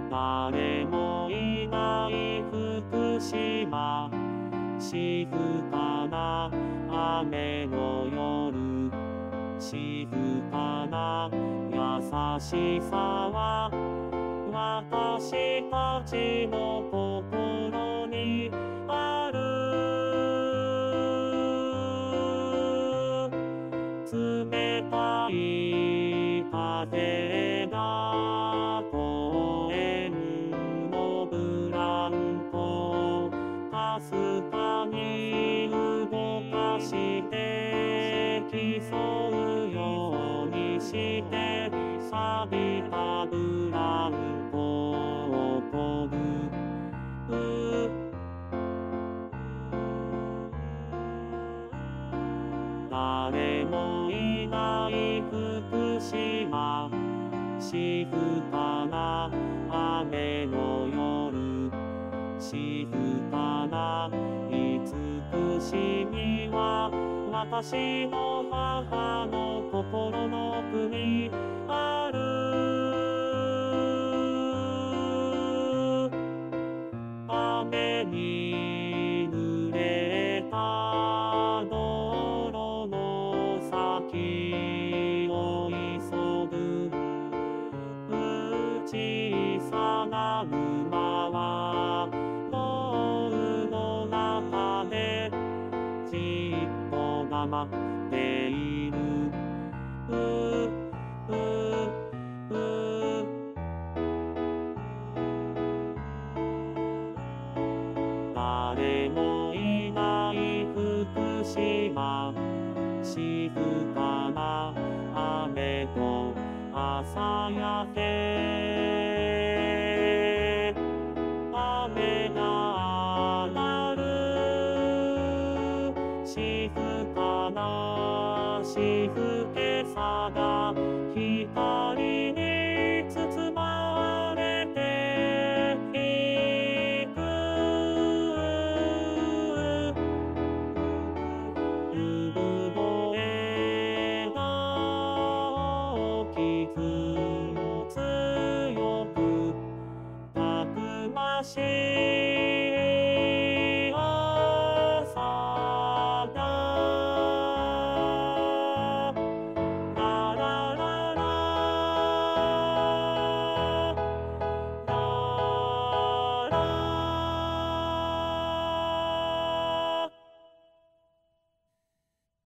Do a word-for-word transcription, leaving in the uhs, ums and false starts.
誰もいない福島、静かな雨の夜、静かな優しさは私たちの心にある。冷たい風が公園のブランコかすかに動かして競うようにして錆びたブランコをこぐ。誰もいない福島、静かな雨の夜、静かな慈しみは私の母の心の奥にある。雨に濡れた道路の先を急ぐ小さな馬は豪雨の中でじっと黙っている。ううう誰もいない福島、静かな雨と朝焼け。雨が上がる。静かな静けさが光